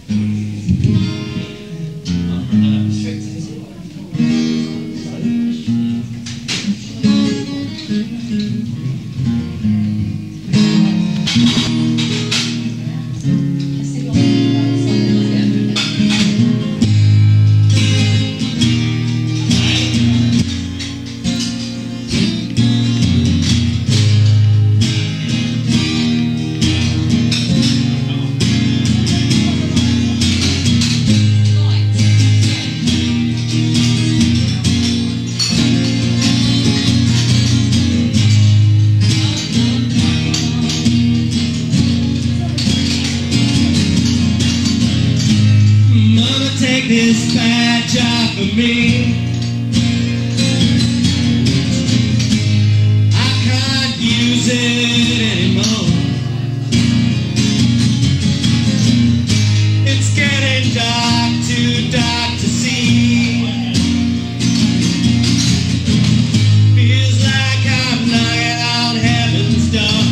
Take this badge off of me. I can't use it anymore. It's getting dark, too dark to see. Feels like I'm knocking on heaven's door.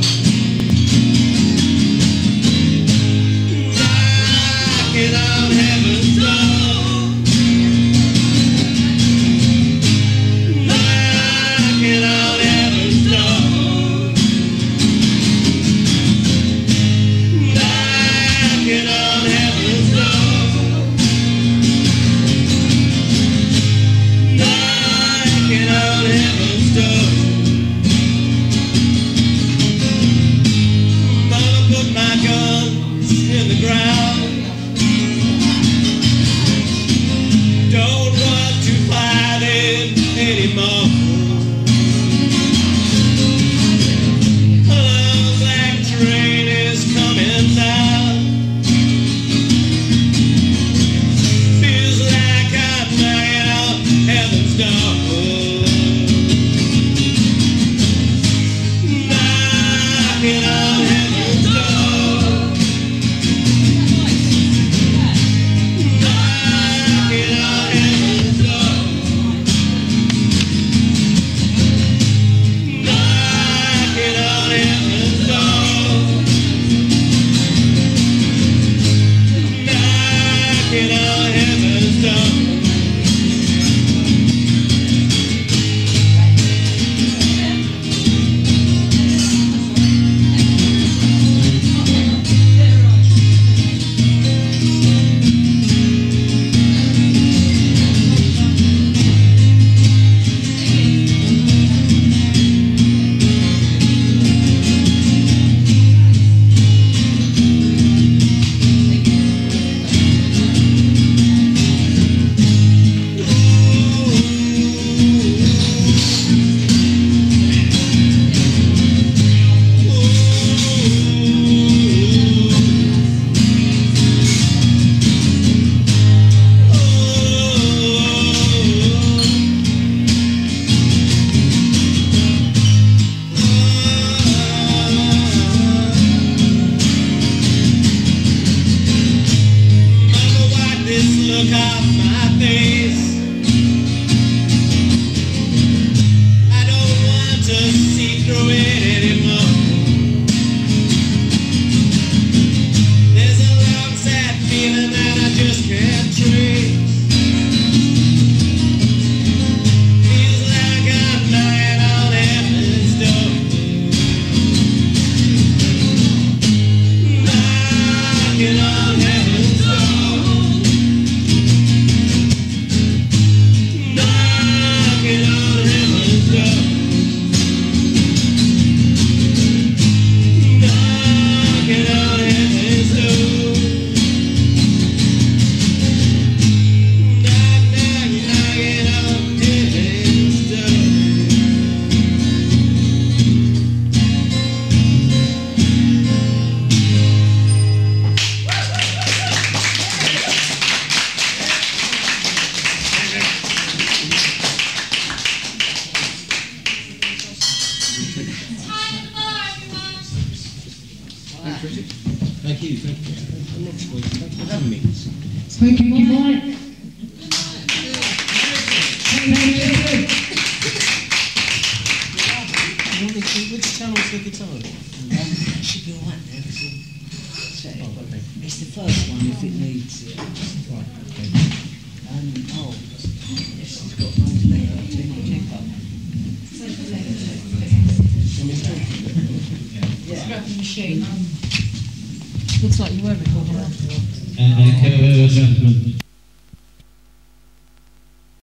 Knocking on heaven's door. Knocking on heaven's door. Knocking on heaven's door. Knocking on heaven's door. Mama put my guns in the ground. Don't want to fight it anymore. A long black train is coming down. Feels like I'm knocking on heaven's door. Knocking on heaven's door. Knocking on heaven's door. Knocking on heaven's door. Knocking on heaven's door. Mama, wipe this look off my face. I don't want to see through it anymore. There's a long sad feeling that I just can't trace. Feels like I'm knocking on heaven's door. Knocking on heaven's door. Knocking on heaven's door. Knocking on heaven's door. Knock, knock, knocking on heaven's door. Thank you. Thank you for having me. Thank you, Mike. Which channel's the guitar? Should be alright now. Oh, okay. It's the first one if it needs it. Right, okay. Oh, yes, it's got one letter. Check up. Scrapping machine. Looks like you were recording after all. Okay, gentlemen.